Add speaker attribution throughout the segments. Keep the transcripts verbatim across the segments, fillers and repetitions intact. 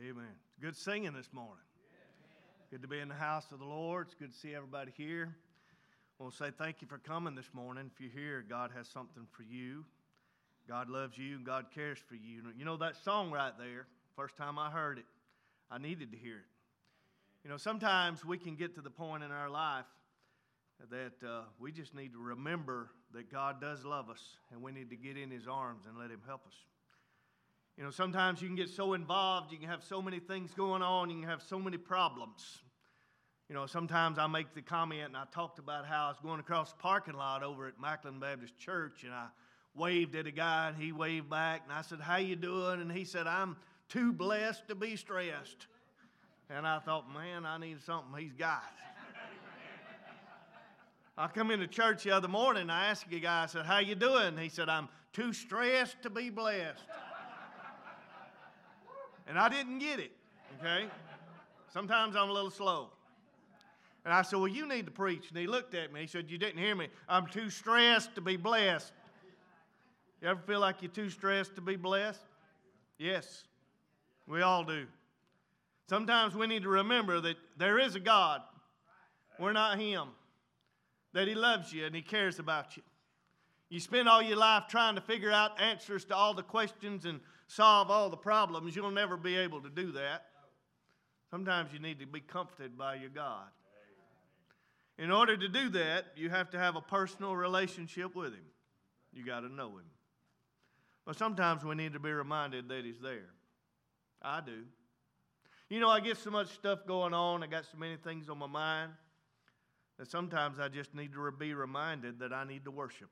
Speaker 1: Amen. Good singing this morning. Good to be in the house of the Lord. It's good to see everybody here. I want to say thank you for coming this morning. If you're here, God has something for you. God loves you and God cares for you. You know that song right there, first time I heard it, I needed to hear it. You know, sometimes we can get to the point in our life that uh, we just need to remember that God does love us, and we need to get in His arms and let Him help us. You know, sometimes you can get so involved, you can have so many things going on, you can have so many problems. You know, sometimes I make the comment, and I talked about how I was going across the parking lot over at Macklin Baptist Church, and I waved at a guy, and he waved back, and I said, "How you doing?" And he said, "I'm too blessed to be stressed." And I thought, man, I need something he's got. I come into church the other morning, and I asked a guy, I said, "How you doing?" He said, "I'm too stressed to be blessed." And I didn't get it, okay? Sometimes I'm a little slow. And I said, "Well, you need to preach." And he looked at me. He said, "You didn't hear me. I'm too stressed to be blessed." You ever feel like you're too stressed to be blessed? Yes, we all do. Sometimes we need to remember that there is a God. We're not Him. That He loves you and He cares about you. You spend all your life trying to figure out answers to all the questions and solve all the problems. You'll never be able to do that. Sometimes you need to be comforted by your God. In order to do that, you have to have a personal relationship with Him. You got to know Him. But sometimes we need to be reminded that He's there. I do. You know, I get so much stuff going on. I got so many things on my mind that sometimes I just need to be reminded that I need to worship.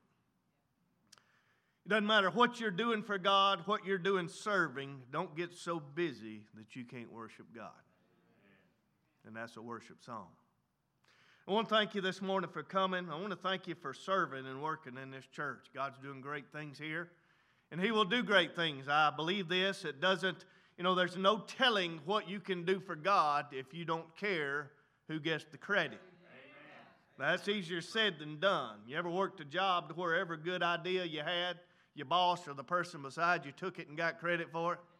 Speaker 1: It doesn't matter what you're doing for God, what you're doing serving. Don't get so busy that you can't worship God. And that's a worship song. I want to thank you this morning for coming. I want to thank you for serving and working in this church. God's doing great things here, and He will do great things. I believe this. It doesn't, you know, there's no telling what you can do for God if you don't care who gets the credit. Amen. That's easier said than done. You ever worked a job to where every good idea you had, your boss or the person beside you took it and got credit for it?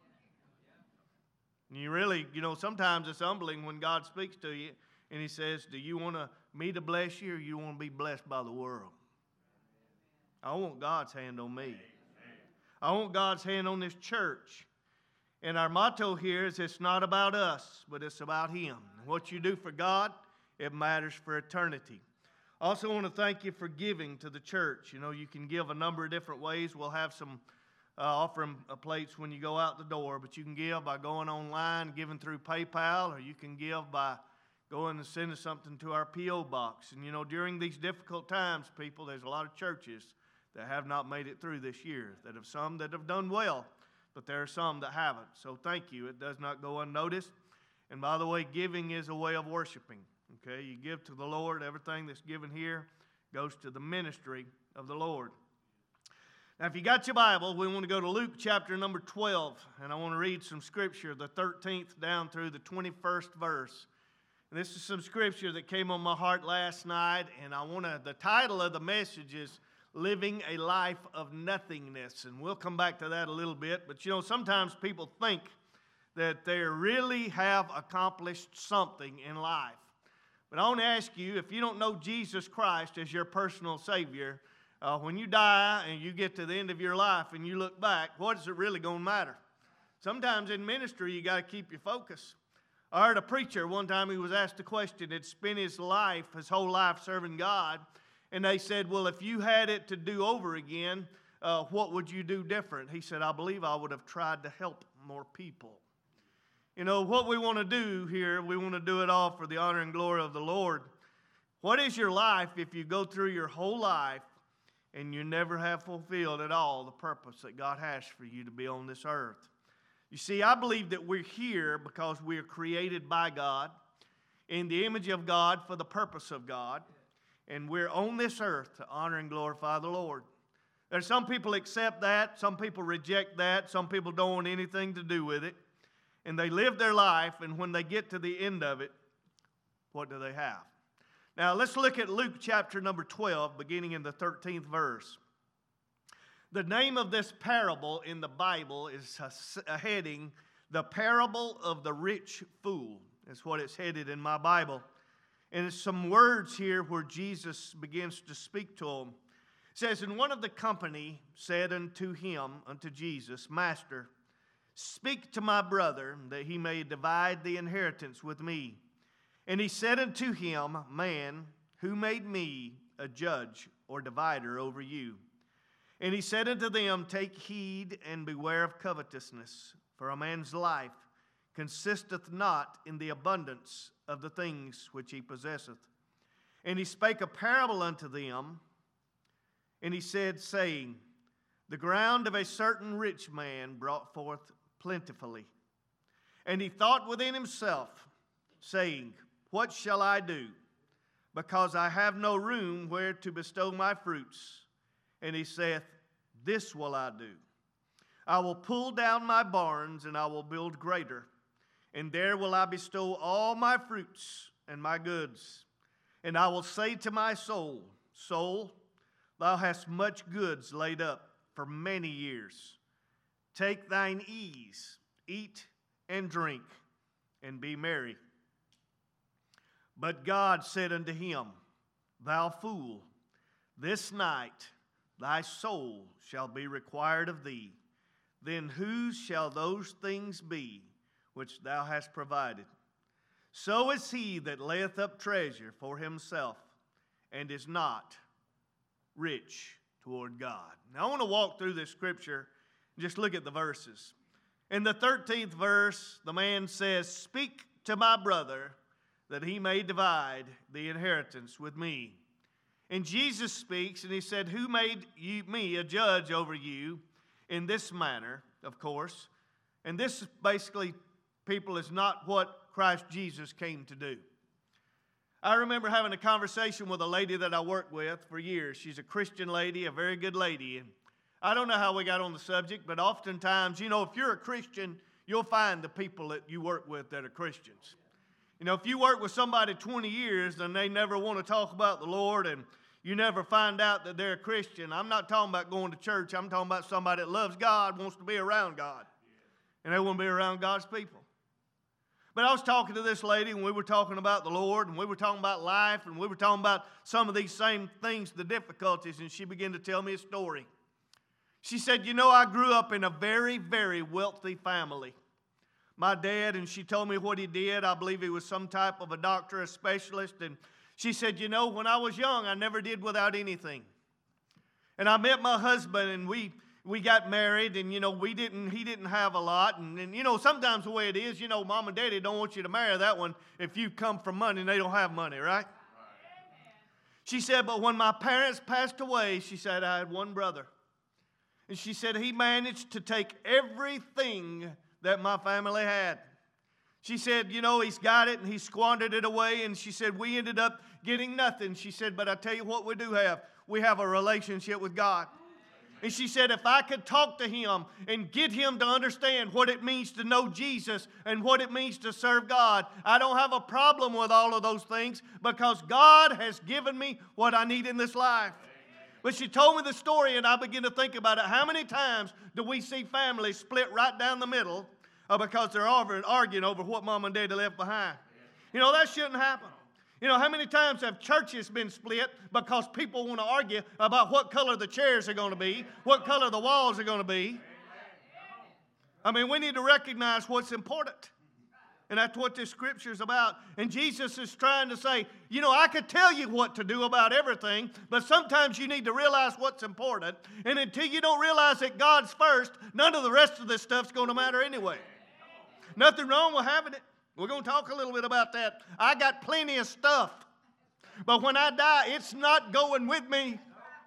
Speaker 1: And you really, you know, sometimes it's humbling when God speaks to you and He says, "Do you want to, me to bless you, or you want to be blessed by the world?" I want God's hand on me. I want God's hand on this church. And our motto here is, it's not about us, but it's about Him. What you do for God, it matters for eternity. I also want to thank you for giving to the church. You know, you can give a number of different ways. We'll have some uh, offering plates when you go out the door, but you can give by going online, giving through PayPal, or you can give by going and sending something to our P O box. And you know, during these difficult times, people, there's a lot of churches that have not made it through this year. That have some that have done well, but there are some that haven't. So thank you. It does not go unnoticed. And by the way, giving is a way of worshiping. Okay, you give to the Lord. Everything that's given here goes to the ministry of the Lord. Now, if you got your Bible, we want to go to Luke chapter number twelve, and I want to read some scripture, the thirteenth down through the twenty-first verse. And this is some scripture that came on my heart last night, and I want to, the title of the message is Living a Life of Nothingness, and we'll come back to that a little bit. But you know, sometimes people think that they really have accomplished something in life. But I want to ask you, if you don't know Jesus Christ as your personal Savior, uh, when you die and you get to the end of your life and you look back, what is it really going to matter? Sometimes in ministry, you got to keep your focus. I heard a preacher one time, he was asked a question. He'd spent his life, his whole life serving God. And they said, "Well, if you had it to do over again, uh, what would you do different?" He said, "I believe I would have tried to help more people." You know, what we want to do here, we want to do it all for the honor and glory of the Lord. What is your life if you go through your whole life and you never have fulfilled at all the purpose that God has for you to be on this earth? You see, I believe that we're here because we are created by God, in the image of God, for the purpose of God. And we're on this earth to honor and glorify the Lord. There's some people accept that, some people reject that, some people don't want anything to do with it. And they live their life, and when they get to the end of it, what do they have? Now, let's look at Luke chapter number twelve, beginning in the thirteenth verse. The name of this parable in the Bible is a heading The parable of the rich fool is what it's headed in my Bible. And it's some words here where Jesus begins to speak to him. It says, and one of the company said unto him, unto Jesus, Master, speak to my brother, that he may divide the inheritance with me. And he said unto him, Man, who made me a judge or divider over you? And he said unto them, Take heed and beware of covetousness, for a man's life consisteth not in the abundance of the things which he possesseth. And he spake a parable unto them, and he said, saying, The ground of a certain rich man brought forth plentifully. And he thought within himself, saying, What shall I do? Because I have no room where to bestow my fruits. And he saith, This will I do. I will pull down my barns, and I will build greater. And there will I bestow all my fruits and my goods. And I will say to my soul, Soul, thou hast much goods laid up for many years. Take thine ease, eat and drink, and be merry. But God said unto him, Thou fool, this night thy soul shall be required of thee. Then whose shall those things be which thou hast provided? So is he that layeth up treasure for himself, and is not rich toward God. Now I want to walk through this scripture and just look at the verses. In the thirteenth verse, the man says, Speak to my brother, that he may divide the inheritance with me. And Jesus speaks, and he said, Who made you, me a judge over you in this manner, of course. And this basically, people, is not what Christ Jesus came to do. I remember having a conversation with a lady that I worked with for years. She's a Christian lady, a very good lady. And I don't know how we got on the subject, but oftentimes, you know, if you're a Christian, you'll find the people that you work with that are Christians. You know, if you work with somebody twenty years and they never want to talk about the Lord, and you never find out that they're a Christian, I'm not talking about going to church. I'm talking about somebody that loves God, wants to be around God, and they want to be around God's people. But I was talking to this lady, and we were talking about the Lord, and we were talking about life, and we were talking about some of these same things, the difficulties, and she began to tell me a story. She said, You know, I grew up in a very, very wealthy family. My dad, and she told me what he did. I believe he was some type of a doctor, a specialist. And she said, you know, when I was young, I never did without anything. And I met my husband, and we we got married, and, you know, we didn't, he didn't have a lot. And, and, you know, sometimes the way it is, you know, mom and daddy don't want you to marry that one if you come from money and they don't have money, right? She said, but when my parents passed away, she said, I had one brother. And she said, he managed to take everything that my family had. She said, you know, he's got it and he squandered it away. And she said, we ended up getting nothing. She said, but I tell you what we do have. We have a relationship with God. And she said, if I could talk to him and get him to understand what it means to know Jesus and what it means to serve God, I don't have a problem with all of those things because God has given me what I need in this life. But she told me the story, and I began to think about it. How many times do we see families split right down the middle uh, because they're arguing over what mom and daddy left behind? You know, that shouldn't happen. You know, how many times have churches been split because people want to argue about what color the chairs are going to be, what color the walls are going to be? I mean, we need to recognize what's important. And that's what this scripture is about. And Jesus is trying to say, you know, I could tell you what to do about everything, but sometimes you need to realize what's important. And until you don't realize that God's first, none of the rest of this stuff's going to matter anyway. Nothing wrong with having it. We're going to talk a little bit about that. I got plenty of stuff. But when I die, it's not going with me.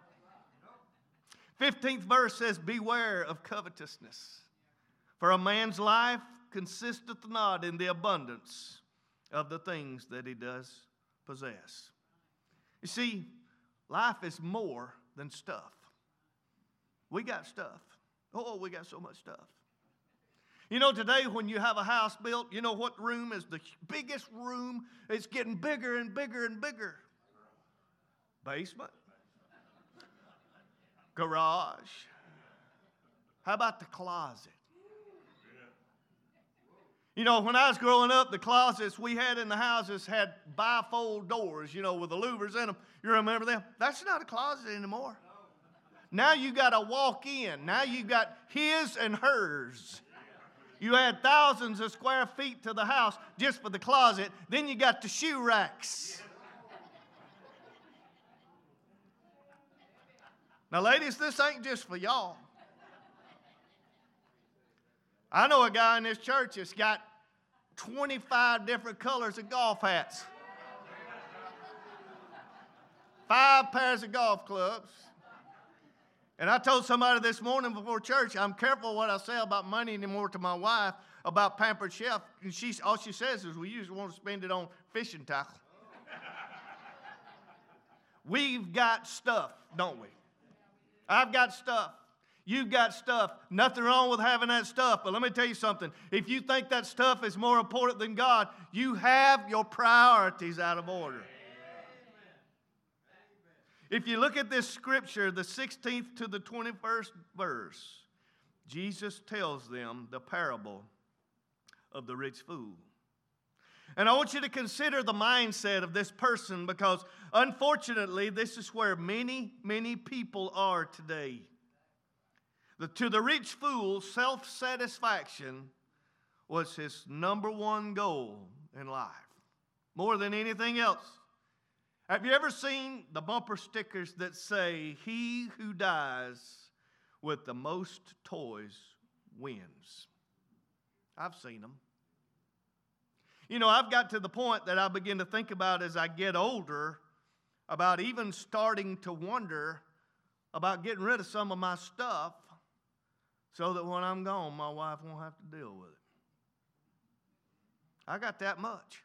Speaker 1: fifteenth verse says, beware of covetousness. For a man's life consisteth not in the abundance of the things that he does possess. You see, life is more than stuff. We got stuff. Oh, we got so much stuff. You know, today when you have a house built, you know what room is the biggest room? It's getting bigger and bigger and bigger. Basement. Garage. How about the closet? You know, when I was growing up, the closets we had in the houses had bifold doors, you know, with the louvers in them. You remember them? That's not a closet anymore. Now you got to walk in. Now you got his and hers. You add thousands of square feet to the house just for the closet. Then you got the shoe racks. Now, ladies, this ain't just for y'all. I know a guy in this church that's got twenty-five different colors of golf hats. Five pairs of golf clubs. And I told somebody this morning before church, I'm careful what I say about money anymore to my wife about Pampered Chef. And she, all she says is, we usually want to spend it on fishing tackle. We've got stuff, don't we? I've got stuff. You've got stuff. Nothing wrong with having that stuff. But let me tell you something. If you think that stuff is more important than God, you have your priorities out of order. If you look at this scripture, the sixteenth to the twenty-first verse, Jesus tells them the parable of the rich fool. And I want you to consider the mindset of this person, because unfortunately, this is where many, many people are today. The, to the rich fool, self-satisfaction was his number one goal in life, more than anything else. Have you ever seen the bumper stickers that say, "He who dies with the most toys wins"? I've seen them. You know, I've got to the point that I begin to think about as I get older, about even starting to wonder about getting rid of some of my stuff so that when I'm gone, my wife won't have to deal with it. I got that much.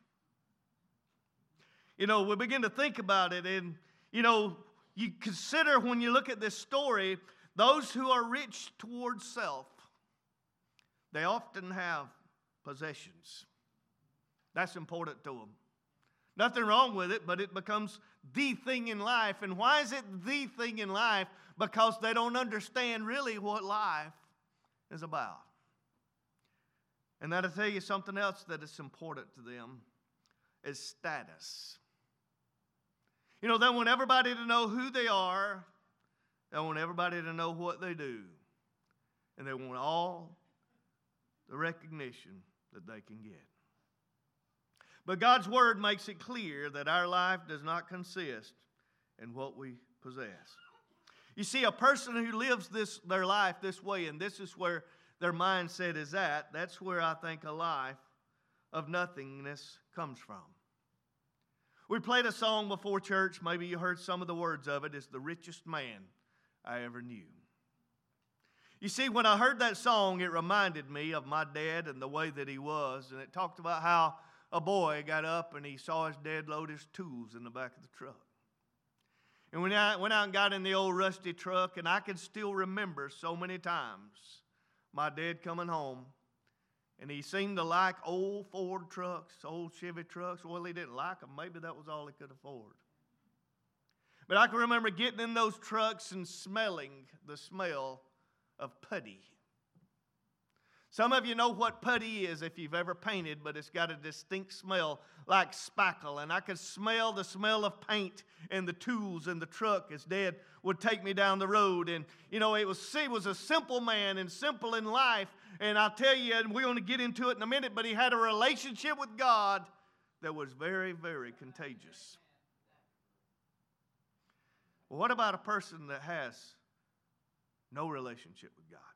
Speaker 1: You know, we begin to think about it, and, you know, you consider when you look at this story, those who are rich towards self, they often have possessions. That's important to them. Nothing wrong with it, but it becomes the thing in life. And why is it the thing in life? Because they don't understand really what life is about. And that'll tell you something else that is important to them, is status. You know, they want everybody to know who they are. They want everybody to know what they do. And they want all the recognition that they can get. But God's Word makes it clear that our life does not consist in what we possess. You see, a person who lives this their life this way, and this is where their mindset is at, that's where I think a life of nothingness comes from. We played a song before church, maybe you heard some of the words of it. It's "The Richest Man I Ever Knew." You see, when I heard that song, it reminded me of my dad and the way that he was, and it talked about how a boy got up and he saw his dad load his tools in the back of the truck. And when I went out and got in the old rusty truck, and I can still remember so many times my dad coming home, and he seemed to like old Ford trucks, old Chevy trucks. Well, he didn't like them. Maybe that was all he could afford. But I can remember getting in those trucks and smelling the smell of putty. Some of you know what putty is if you've ever painted, but it's got a distinct smell like spackle. And I could smell the smell of paint and the tools in the truck as Dad would take me down the road. And, you know, it was, he was a simple man and simple in life. And I'll tell you, and we're going to get into it in a minute, but he had a relationship with God that was very, very contagious. Well, what about a person that has no relationship with God?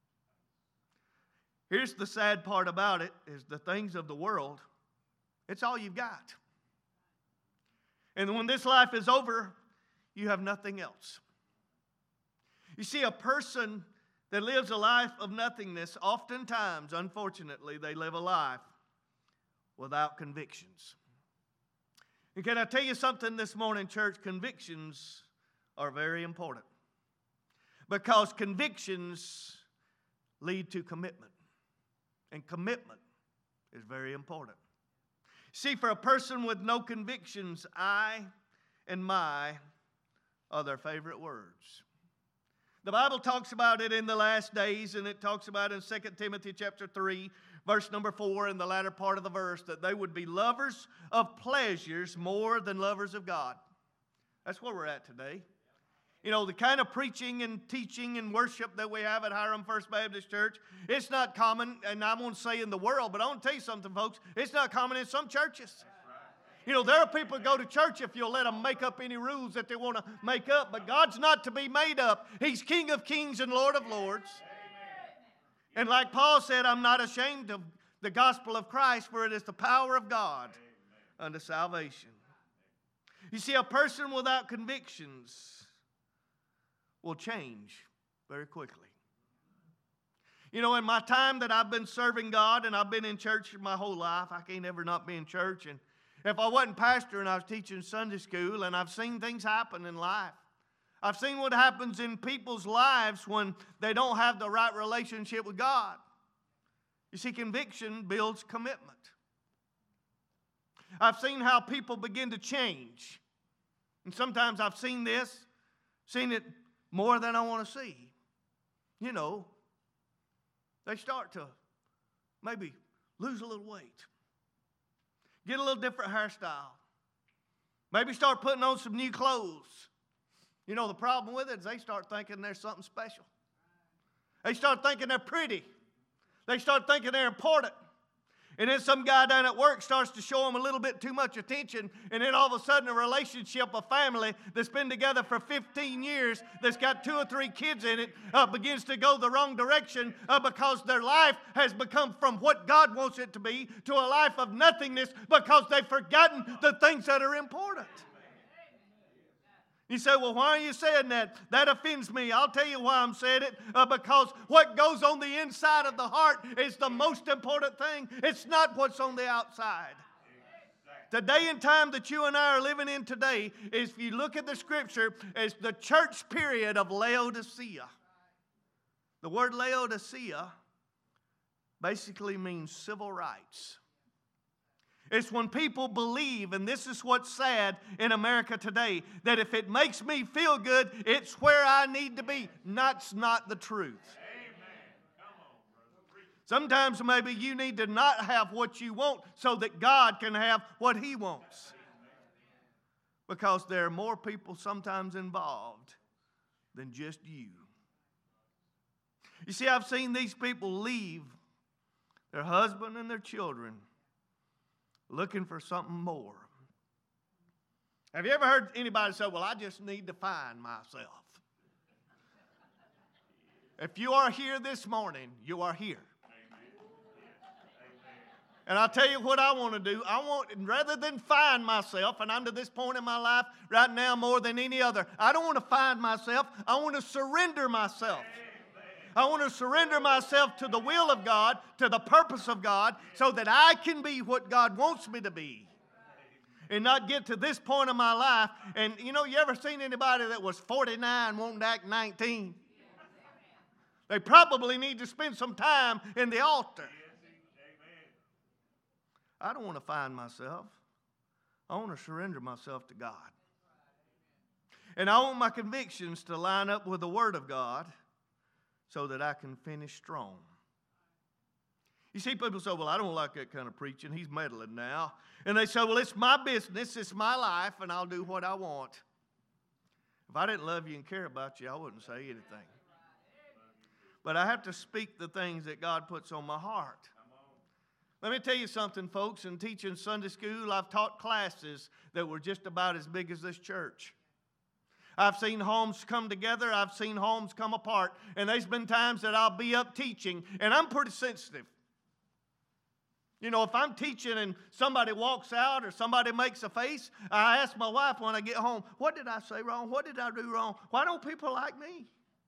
Speaker 1: Here's the sad part about it, is the things of the world, it's all you've got. And when this life is over, you have nothing else. You see, a person that lives a life of nothingness, oftentimes, unfortunately, they live a life without convictions. And can I tell you something this morning, church? Convictions are very important, because convictions lead to commitment. And commitment is very important. See, for a person with no convictions, I and my are their favorite words. The Bible talks about it in the last days, and it talks about it in Second Timothy chapter three, Verse number four in the latter part of the verse, that they would be lovers of pleasures more than lovers of God. That's where we're at today. You know, the kind of preaching and teaching and worship that we have at Hiram First Baptist Church, it's not common, and I won't say in the world, but I want to tell you something, folks, it's not common in some churches. You know, there are people who go to church if you'll let them make up any rules that they want to make up, but God's not to be made up. He's King of kings and Lord of lords. And like Paul said, I'm not ashamed of the gospel of Christ, for it is the power of God unto salvation. You see, a person without convictions will change very quickly. You know, in my time that I've been serving God, and I've been in church my whole life, I can't ever not be in church. And if I wasn't pastor and I was teaching Sunday school, and I've seen things happen in life. I've seen what happens in people's lives when they don't have the right relationship with God. You see, conviction builds commitment. I've seen how people begin to change. And sometimes I've seen this, seen it more than I want to see. You know, they start to maybe lose a little weight. Get a little different hairstyle. Maybe start putting on some new clothes. You know, the problem with it is they start thinking they're something special. They start thinking they're pretty. They start thinking they're important. And then some guy down at work starts to show them a little bit too much attention, and then all of a sudden a relationship, a family that's been together for fifteen years, that's got two or three kids in it, uh, begins to go the wrong direction uh, because their life has become from what God wants it to be to a life of nothingness because they've forgotten the things that are important. You say, well, why are you saying that? That offends me. I'll tell you why I'm saying it. Uh, because what goes on the inside of the heart is the most important thing. It's not what's on the outside. The day and time that you and I are living in today is, if you look at the scripture, is the church period of Laodicea. The word Laodicea basically means civil rights. It's when people believe, and this is what's sad in America today, that if it makes me feel good, it's where I need to be. That's not the truth. Sometimes maybe you need to not have what you want so that God can have what He wants. Because there are more people sometimes involved than just you. You see, I've seen these people leave their husband and their children looking for something more. Have you ever heard anybody say, well, I just need to find myself? If you are here this morning, you are here. And I'll tell you what I want to do. I want, rather than find myself, and I'm to this point in my life right now more than any other, I don't want to find myself. I want to surrender myself. I want to surrender myself to the will of God, to the purpose of God, so that I can be what God wants me to be. And not get to this point in my life. And, you know, you ever seen anybody that was forty-nine wanting to act nineteen? They probably need to spend some time in the altar. I don't want to find myself. I want to surrender myself to God. And I want my convictions to line up with the Word of God, so that I can finish strong. You see, people say, well, I don't like that kind of preaching. He's meddling now. And they say, well, it's my business, it's my life, and I'll do what I want. If I didn't love you and care about you, I wouldn't say anything. But I have to speak the things that God puts on my heart. Let me tell you something, folks. In teaching Sunday school, I've taught classes that were just about as big as this church. I've seen homes come together. I've seen homes come apart. And there's been times that I'll be up teaching, and I'm pretty sensitive. You know, if I'm teaching and somebody walks out or somebody makes a face, I ask my wife when I get home, what did I say wrong? What did I do wrong? Why don't people like me?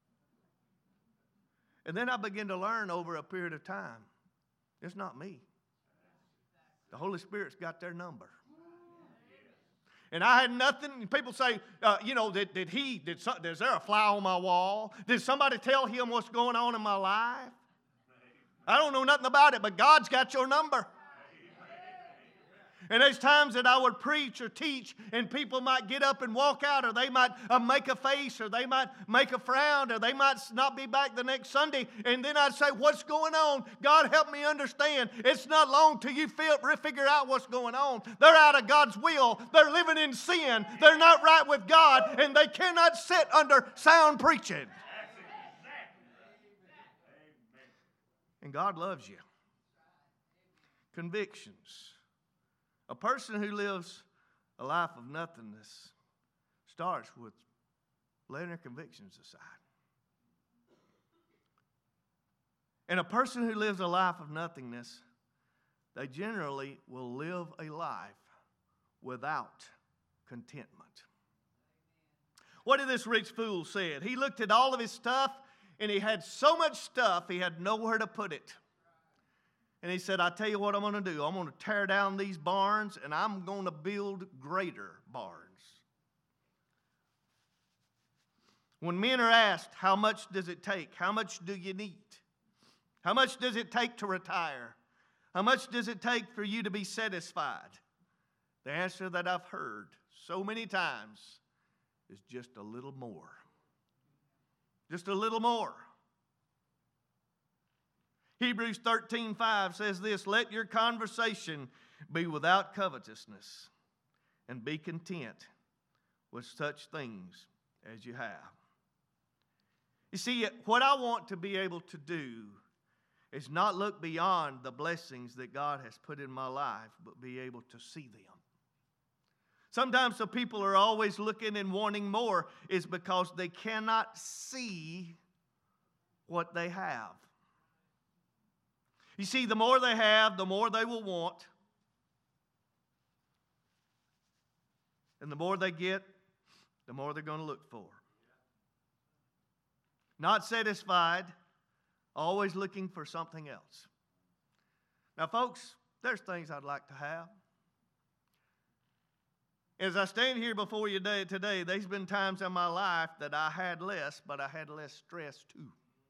Speaker 1: And then I begin to learn over a period of time, it's not me. The Holy Spirit's got their number. And I had nothing. People say, uh, you know, did, did he, did some, is there a fly on my wall? Did somebody tell him what's going on in my life? I don't know nothing about it, but God's got your number. And there's times that I would preach or teach and people might get up and walk out, or they might uh, make a face, or they might make a frown, or they might not be back the next Sunday. And then I'd say, what's going on? God, help me understand. It's not long till you feel, figure out what's going on. They're out of God's will. They're living in sin. They're not right with God, and they cannot sit under sound preaching. And God loves you. Convictions. A person who lives a life of nothingness starts with laying their convictions aside. And a person who lives a life of nothingness, they generally will live a life without contentment. What did this rich fool say? He looked at all of his stuff, and he had so much stuff, he had nowhere to put it. And he said, I tell you what I'm going to do. I'm going to tear down these barns, and I'm going to build greater barns. When men are asked, how much does it take? How much do you need? How much does it take to retire? How much does it take for you to be satisfied? The answer that I've heard so many times is just a little more. Just a little more. Hebrews thirteen five says this, let your conversation be without covetousness, and be content with such things as you have. You see, what I want to be able to do is not look beyond the blessings that God has put in my life, but be able to see them. Sometimes the people are always looking and wanting more is because they cannot see what they have. You see, the more they have, the more they will want. And the more they get, the more they're going to look for. Not satisfied, always looking for something else. Now, folks, there's things I'd like to have. As I stand here before you today, there's been times in my life that I had less, but I had less stress too.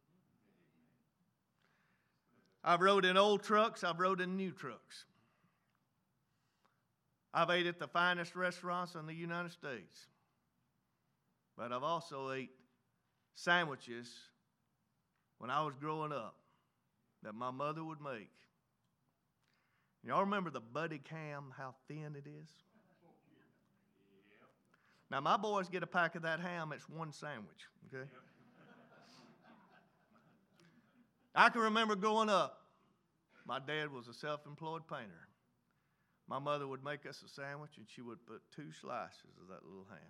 Speaker 1: I've rode in old trucks, I've rode in new trucks. I've ate at the finest restaurants in the United States. But I've also ate sandwiches when I was growing up that my mother would make. Y'all remember the Buddy Cam, how thin it is? Now, my boys get a pack of that ham, it's one sandwich, okay? I can remember growing up, my dad was a self-employed painter. My mother would make us a sandwich, and she would put two slices of that little ham.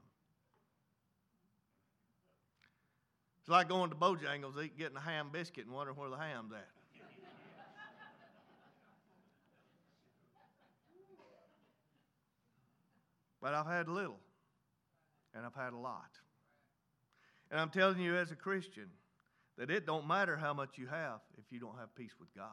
Speaker 1: It's like going to Bojangles, eat, getting a ham biscuit and wondering where the ham's at. But I've had little, and I've had a lot. And I'm telling you as a Christian that it don't matter how much you have if you don't have peace with God.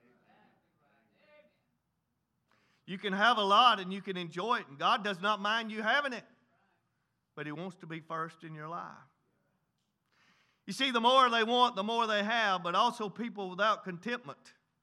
Speaker 1: You can have a lot and you can enjoy it, and God does not mind you having it, but He wants to be first in your life. You see, the more they want, the more they have, but also people without contentment.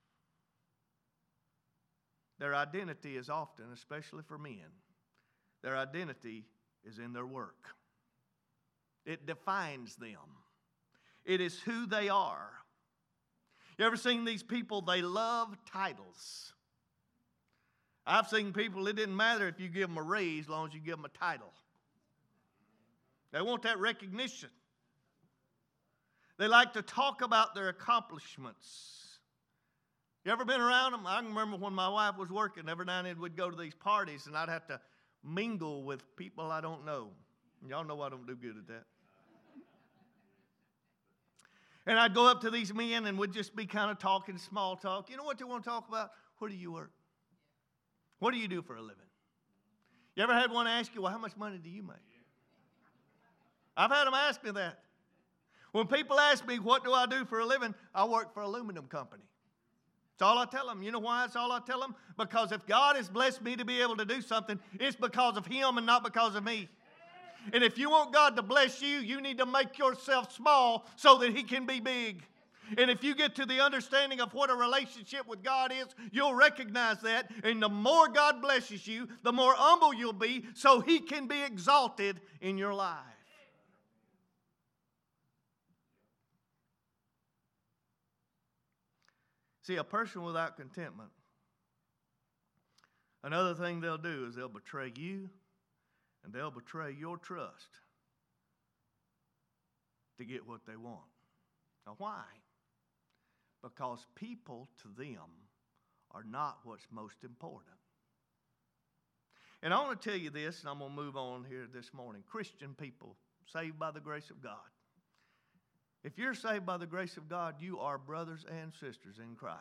Speaker 1: Their identity is often, especially for men, their identity is in their work. It defines them. It is who they are. You ever seen these people? They love titles. I've seen people, it didn't matter if you give them a raise as long as you give them a title. They want that recognition. They like to talk about their accomplishments. You ever been around them? I can remember when my wife was working, every now and then we'd go to these parties and I'd have to mingle with people I don't know. Y'all know I don't do good at that. And I'd go up to these men and we'd just be kind of talking small talk. You know what they want to talk about? Where do you work? What do you do for a living? You ever had one ask you, well, how much money do you make? I've had them ask me that. When people ask me, what do I do for a living? I work for an aluminum company. That's all I tell them. You know why that's all I tell them? Because if God has blessed me to be able to do something, it's because of Him and not because of me. And if you want God to bless you, you need to make yourself small so that He can be big. And if you get to the understanding of what a relationship with God is, you'll recognize that. And the more God blesses you, the more humble you'll be so He can be exalted in your life. See, a person without contentment, another thing they'll do is they'll betray you and they'll betray your trust to get what they want. Now, why? Because people to them are not what's most important. And I want to tell you this, and I'm going to move on here this morning. Christian people, saved by the grace of God. If you're saved by the grace of God, you are brothers and sisters in Christ.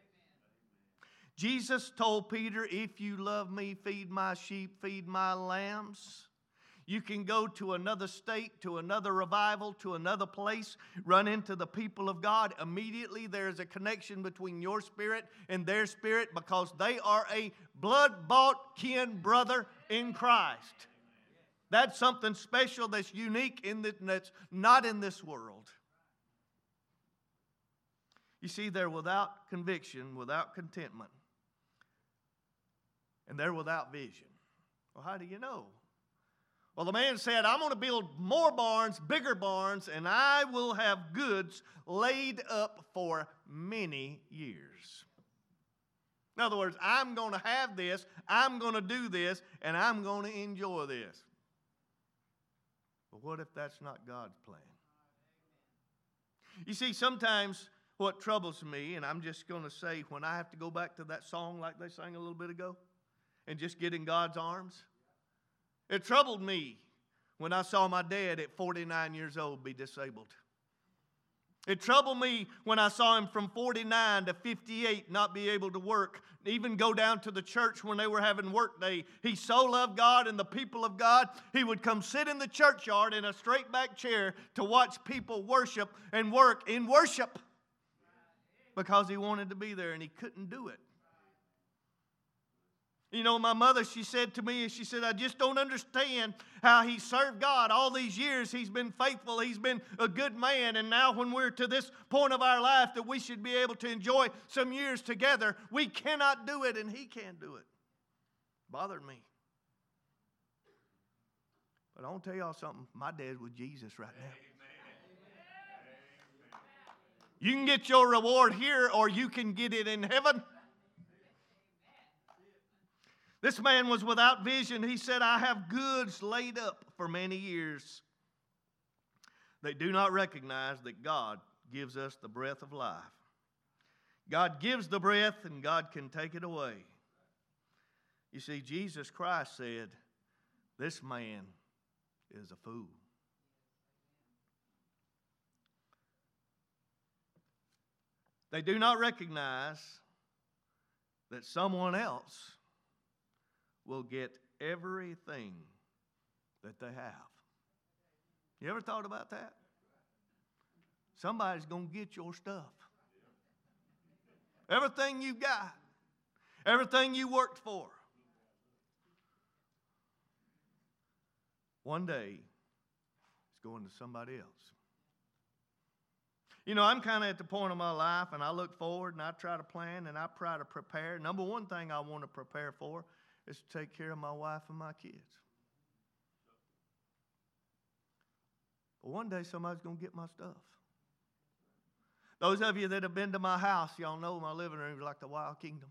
Speaker 1: Jesus told Peter, if you love me, feed my sheep, feed my lambs. You can go to another state, to another revival, to another place, run into the people of God. Immediately there's a connection between your spirit and their spirit because they are a blood-bought kin brother in Christ. That's something special that's unique in the, that's not in this world. You see, they're without conviction, without contentment, and they're without vision. Well, how do you know? Well, the man said, I'm going to build more barns, bigger barns, and I will have goods laid up for many years. In other words, I'm going to have this, I'm going to do this, and I'm going to enjoy this. But what if that's not God's plan? You see, sometimes what troubles me, and I'm just going to say, when I have to go back to that song like they sang a little bit ago, and just get in God's arms, it troubled me when I saw my dad at forty-nine years old be disabled. It troubled me when I saw him from forty-nine to fifty-eight not be able to work, even go down to the church when they were having work day. He so loved God and the people of God, he would come sit in the churchyard in a straight back chair to watch people worship and work in worship because he wanted to be there and he couldn't do it. You know, my mother, she said to me, she said, I just don't understand how he served God all these years. He's been faithful. He's been a good man. And now when we're to this point of our life that we should be able to enjoy some years together, we cannot do it and he can't do it. Bothered me. But I want to tell y'all something. My dad's with Jesus right now. You can get your reward here or you can get it in heaven. This man was without vision. He said, I have goods laid up for many years. They do not recognize that God gives us the breath of life. God gives the breath and God can take it away. You see, Jesus Christ said, this man is a fool. They do not recognize that someone else will get everything that they have. You ever thought about that? Somebody's going to get your stuff. Everything you got. Everything you worked for. One day, it's going to somebody else. You know, I'm kind of at the point of my life, and I look forward, and I try to plan, and I try to prepare. Number one thing I want to prepare for is to take care of my wife and my kids. But one day, somebody's going to get my stuff. Those of you that have been to my house, y'all know my living room is like the Wild Kingdom.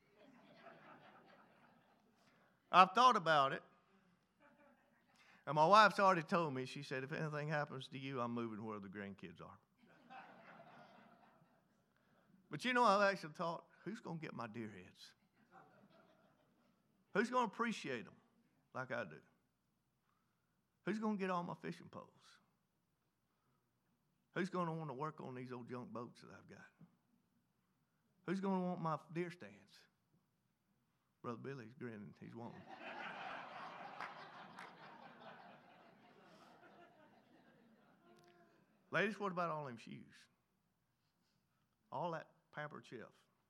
Speaker 1: I've thought about it. And my wife's already told me, she said, if anything happens to you, I'm moving where the grandkids are. But you know, I've actually thought, who's going to get my deer heads? Who's going to appreciate them like I do? Who's going to get all my fishing poles? Who's going to want to work on these old junk boats that I've got? Who's going to want my deer stands? Brother Billy's grinning. He's wanting. Ladies, what about all them shoes? All that pampered chef.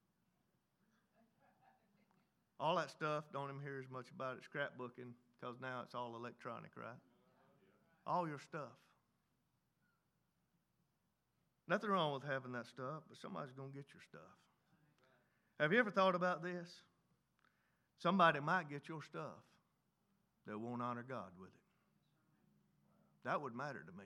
Speaker 1: All that stuff, don't even hear as much about it scrapbooking because now it's all electronic, right? All your stuff. Nothing wrong with having that stuff, but somebody's going to get your stuff. Have you ever thought about this? Somebody might get your stuff that won't honor God with it. That would matter to me.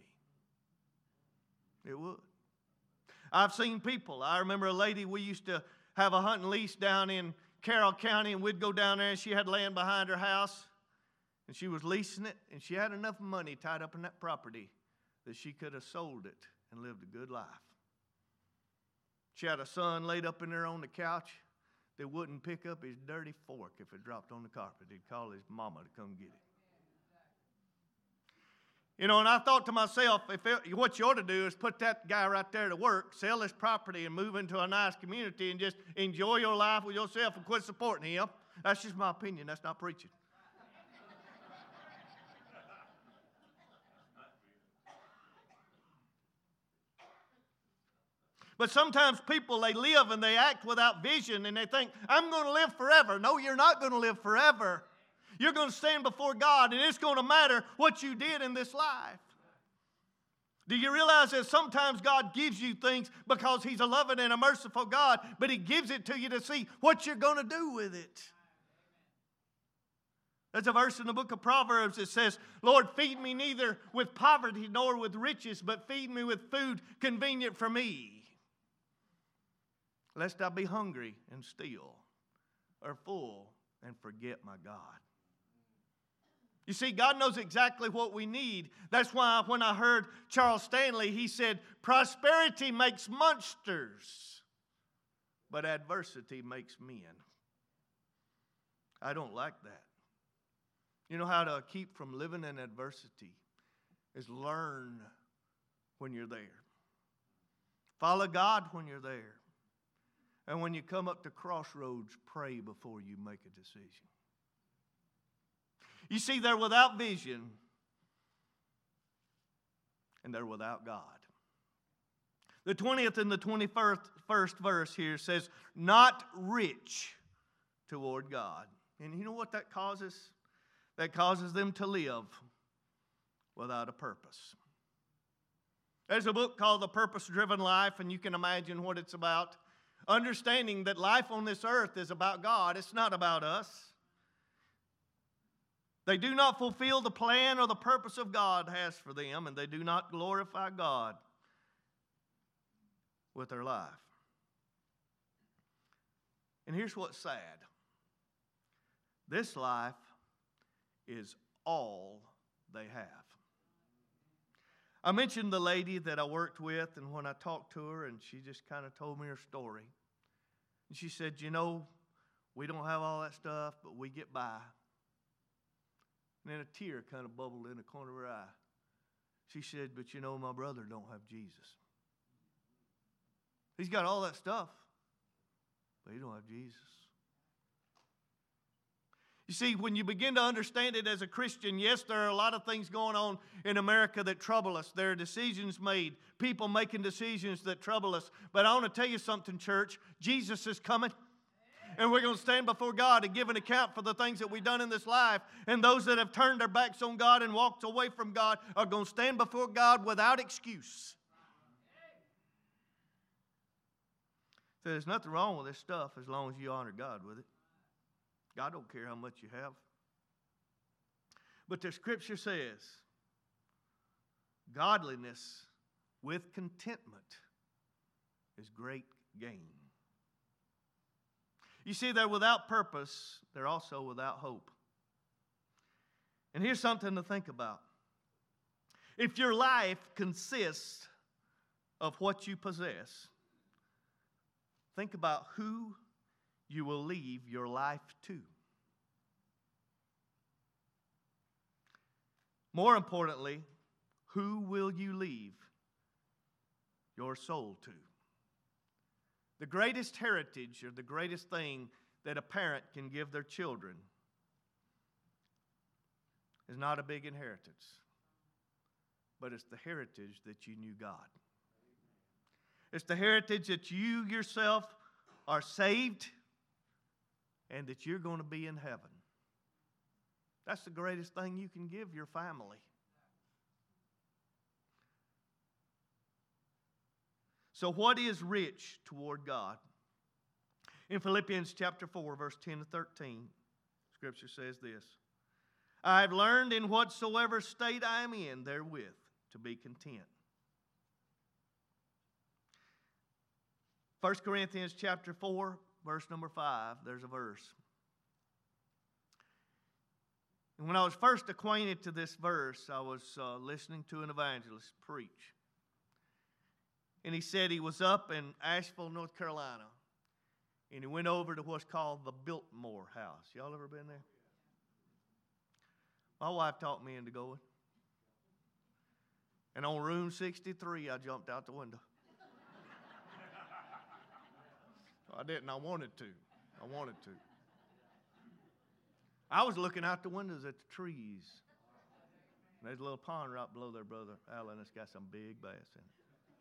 Speaker 1: It would. I've seen people. I remember a lady, we used to have a hunting lease down in Carroll County, and we'd go down there, and she had land behind her house, and she was leasing it, and she had enough money tied up in that property that she could have sold it and lived a good life. She had a son laid up in there on the couch that wouldn't pick up his dirty fork if it dropped on the carpet. He'd call his mama to come get it. You know, and I thought to myself, if it, what you ought to do is put that guy right there to work, sell his property, and move into a nice community and just enjoy your life with yourself and quit supporting him. That's just my opinion. That's not preaching. But sometimes people, they live and they act without vision, and they think, I'm going to live forever. No, you're not going to live forever. You're going to stand before God, and it's going to matter what you did in this life. Do you realize that sometimes God gives you things because He's a loving and a merciful God, but He gives it to you to see what you're going to do with it? There's a verse in the book of Proverbs that says, Lord, feed me neither with poverty nor with riches, but feed me with food convenient for me, lest I be hungry and steal, or full and forget my God. You see, God knows exactly what we need. That's why when I heard Charles Stanley, he said, prosperity makes monsters, but adversity makes men. I don't like that. You know how to keep from living in adversity is learn when you're there. Follow God when you're there. And when you come up to crossroads, pray before you make a decision. You see, they're without vision, and they're without God. The twentieth and the twenty-first verse here says, not rich toward God. And you know what that causes? That causes them to live without a purpose. There's a book called The Purpose-Driven Life, and you can imagine what it's about. Understanding that life on this earth is about God. It's not about us. They do not fulfill the plan or the purpose of God has for them, and they do not glorify God with their life. And here's what's sad. This life is all they have. I mentioned the lady that I worked with, and when I talked to her, and she just kind of told me her story. And she said, you know, we don't have all that stuff, but we get by. And then a tear kind of bubbled in the corner of her eye. She said, but you know, my brother don't have Jesus. He's got all that stuff, but he don't have Jesus. You see, when you begin to understand it as a Christian, yes, there are a lot of things going on in America that trouble us. There are decisions made, people making decisions that trouble us. But I want to tell you something, church. Jesus is coming. And we're going to stand before God and give an account for the things that we've done in this life. And those that have turned their backs on God and walked away from God are going to stand before God without excuse. So there's nothing wrong with this stuff as long as you honor God with it. God don't care how much you have. But the Scripture says, godliness with contentment is great gain. You see, they're without purpose. They're also without hope. And here's something to think about. If your life consists of what you possess, think about who you will leave your life to. More importantly, who will you leave your soul to? The greatest heritage or the greatest thing that a parent can give their children is not a big inheritance, but it's the heritage that you knew God. It's the heritage that you yourself are saved and that you're going to be in heaven. That's the greatest thing you can give your family. So what is rich toward God? In Philippians chapter four, verse ten to thirteen, Scripture says this: I have learned in whatsoever state I am in therewith to be content. First Corinthians chapter four, verse number five, there's a verse. And when I was first acquainted to this verse, I was uh, listening to an evangelist preach. And he said he was up in Asheville, North Carolina. And he went over to what's called the Biltmore House. Y'all ever been there? My wife talked me into going. And on room sixty-three, I jumped out the window. I didn't. I wanted to. I wanted to. I was looking out the windows at the trees. And there's a little pond right below there, Brother Allen. It's got some big bass in it.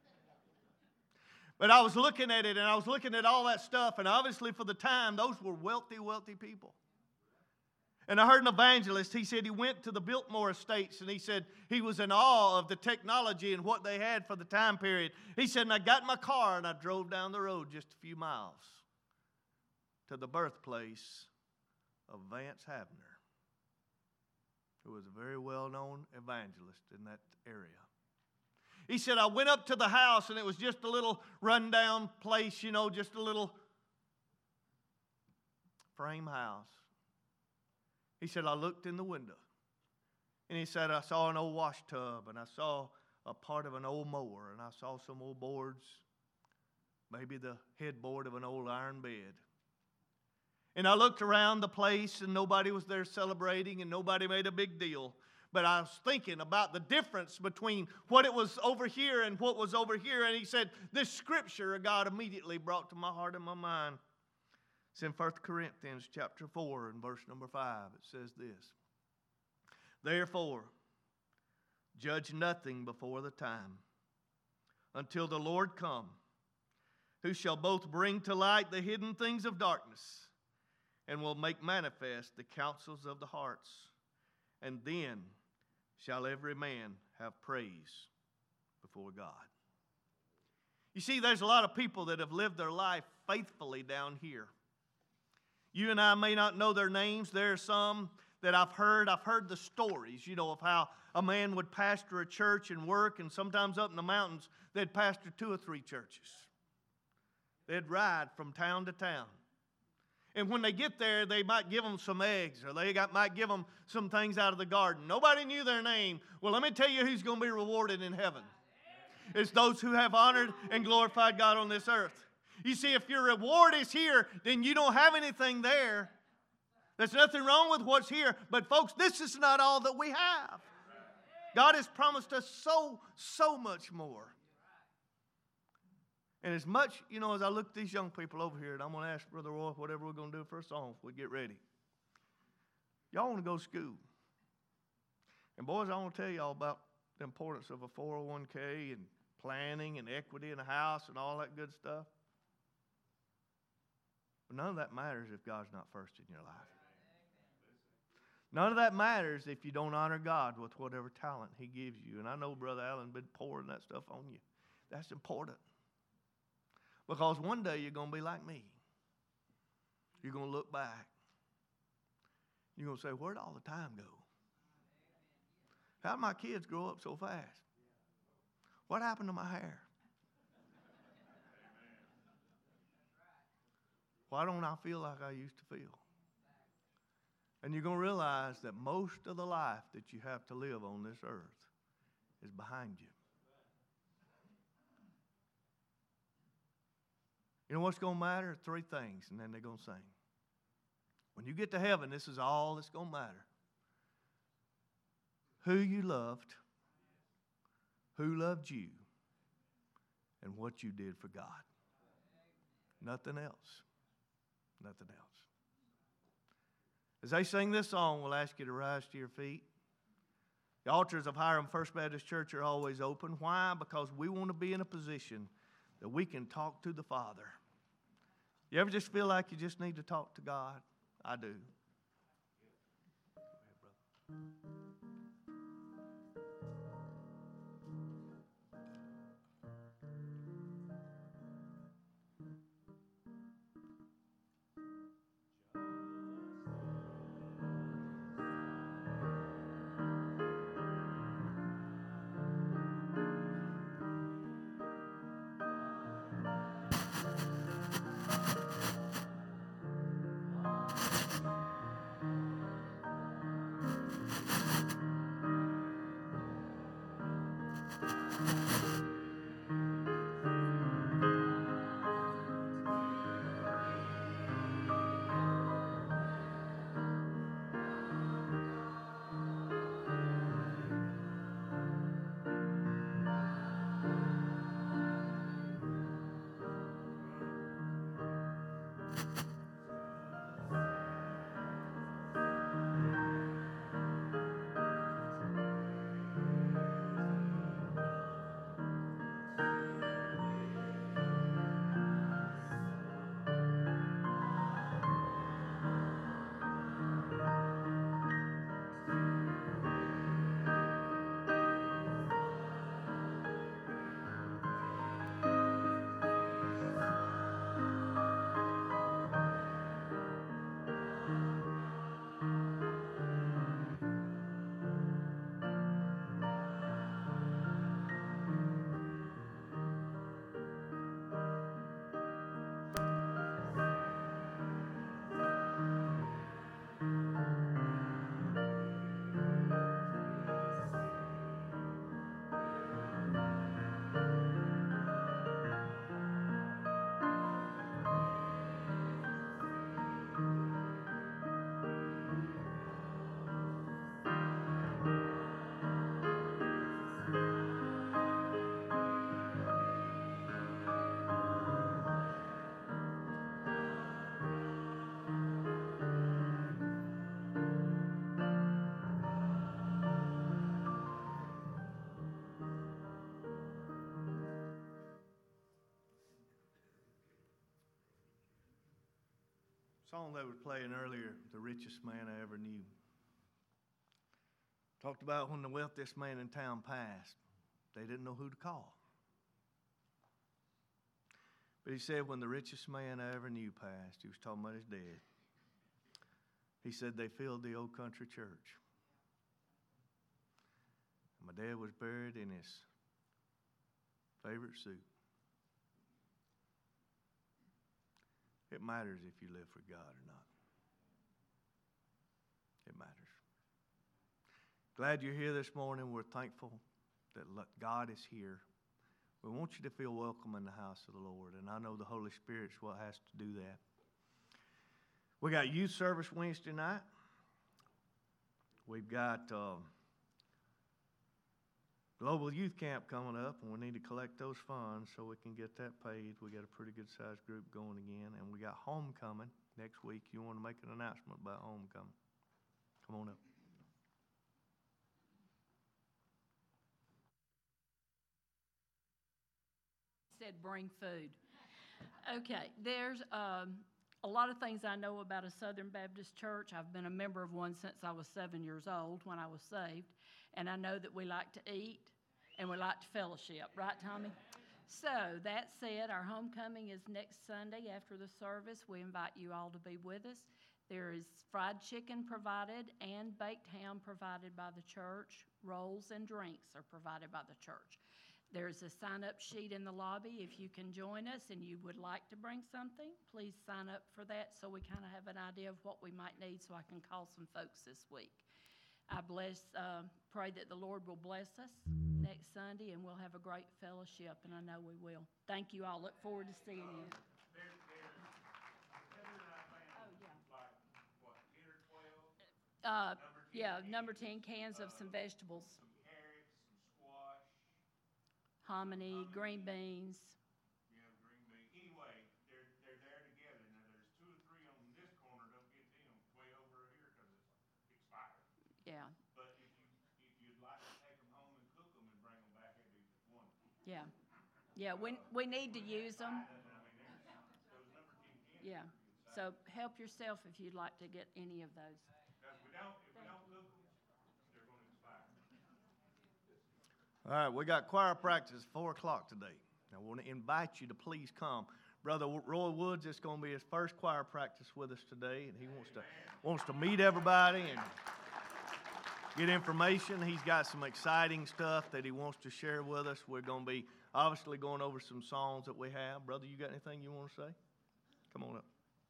Speaker 1: But I was looking at it, and I was looking at all that stuff, and obviously for the time, those were wealthy, wealthy people. And I heard an evangelist, he said he went to the Biltmore Estates, and he said he was in awe of the technology and what they had for the time period. He said, and I got in my car, and I drove down the road just a few miles to the birthplace of Vance Havner, who was a very well-known evangelist in that area. He said, I went up to the house, and it was just a little rundown place, you know, just a little frame house. He said, I looked in the window, and he said, I saw an old wash tub, and I saw a part of an old mower, and I saw some old boards, maybe the headboard of an old iron bed. And I looked around the place, and nobody was there celebrating, and nobody made a big deal. But I was thinking about the difference between what it was over here and what was over here. And he said, this scripture God immediately brought to my heart and my mind. It's in First Corinthians chapter four and verse number five. It says this: Therefore, judge nothing before the time, until the Lord come, who shall both bring to light the hidden things of darkness, and will make manifest the counsels of the hearts. And then shall every man have praise before God. You see, there's a lot of people that have lived their life faithfully down here. You and I may not know their names. There are some that I've heard. I've heard the stories, you know, of how a man would pastor a church and work, and sometimes up in the mountains, they'd pastor two or three churches. They'd ride from town to town. And when they get there, they might give them some eggs, or they got, might give them some things out of the garden. Nobody knew their name. Well, let me tell you who's going to be rewarded in heaven. It's those who have honored and glorified God on this earth. You see, if your reward is here, then you don't have anything there. There's nothing wrong with what's here. But folks, this is not all that we have. God has promised us so, so much more. And as much, you know, as I look at these young people over here, and I'm going to ask Brother Roy whatever we're going to do for a song if we get ready. Y'all want to go to school. And boys, I want to tell y'all about the importance of a four oh one k and planning and equity in a house and all that good stuff. But none of that matters if God's not first in your life. None of that matters if you don't honor God with whatever talent He gives you. And I know Brother Allen been pouring that stuff on you. That's important. Because one day you're going to be like me. You're going to look back. You're going to say, where'd all the time go? How did my kids grow up so fast? What happened to my hair? Why don't I feel like I used to feel? And you're going to realize that most of the life that you have to live on this earth is behind you. You know what's going to matter? Three things, and then they're going to sing. When you get to heaven, this is all that's going to matter. Who you loved, who loved you, and what you did for God. Nothing else. Nothing else. As they sing this song, we'll ask you to rise to your feet. The altars of Hiram First Baptist Church are always open. Why? Because we want to be in a position that we can talk to the Father. You ever just feel like you just need to talk to God? I do. Go ahead, brother. Song they were playing earlier, The Richest Man I Ever Knew. Talked about when the wealthiest man in town passed, they didn't know who to call. But he said when the richest man I ever knew passed, he was talking about his dad. He said they filled the old country church. And my dad was buried in his favorite suit. It matters if you live for God or not. It matters. Glad you're here this morning. We're thankful that God is here. We want you to feel welcome in the house of the Lord, and I know the Holy Spirit's what has to do that. We got youth service Wednesday night. We've got uh, Global Youth Camp coming up, and we need to collect those funds so we can get that paid. We got a pretty good sized group going again, and we got homecoming next week. You want to make an announcement about homecoming? Come on up.
Speaker 2: Said bring food. Okay, there's um, a lot of things I know about a Southern Baptist church. I've been a member of one since I was seven years old when I was saved, and I know that we like to eat and we like to fellowship, right, Tommy? So that said, our homecoming is next Sunday after the service. We invite you all to be with us. There is fried chicken provided and baked ham provided by the church. Rolls and drinks are provided by the church. There's a sign-up sheet in the lobby. If you can join us and you would like to bring something, please sign up for that so we kind of have an idea of what we might need so I can call some folks this week. I bless, uh, pray that the Lord will bless us next Sunday and we'll have a great fellowship, and I know we will. Thank you all. Look forward to seeing you. Uh, yeah, number ten cans of some vegetables. Hominy, green beans.
Speaker 1: Yeah, green beans. Anyway, they're they're there together. Now there's two or three on this corner. Don't get them way over here because it's expired.
Speaker 2: Yeah.
Speaker 1: But if you if you'd like to take them home and cook them and bring them back, that'd be wonderful.
Speaker 2: Yeah. Yeah. We we need to use them. Yeah. So help yourself if you'd like to get any of those.
Speaker 1: Because we don't if we don't cook them, they're going to expire. All right, we got choir practice at four o'clock today. I want to invite you to please come. Brother Roy Woods is going to be his first choir practice with us today, and he wants to wants to meet everybody and get information. He's got some exciting stuff that he wants to share with us. We're going to be obviously going over some songs that we have. Brother, you got anything you want to say? Come on up.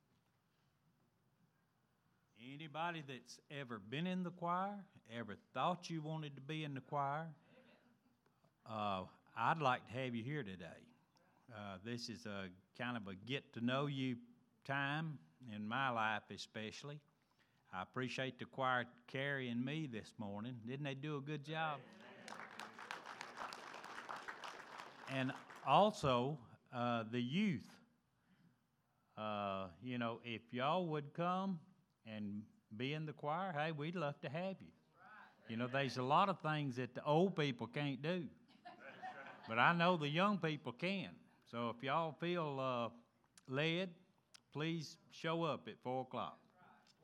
Speaker 3: Anybody that's ever been in the choir, ever thought you wanted to be in the choir, uh, I'd like to have you here today. Uh, this is a kind of a get-to-know-you time, in my life especially. I appreciate the choir carrying me this morning. Didn't they do a good job? And also, uh, the youth. Uh, you know, if y'all would come and be in the choir, hey, we'd love to have you. You know, there's a lot of things that the old people can't do, but I know the young people can. So if y'all feel uh, led, please show up at four o'clock.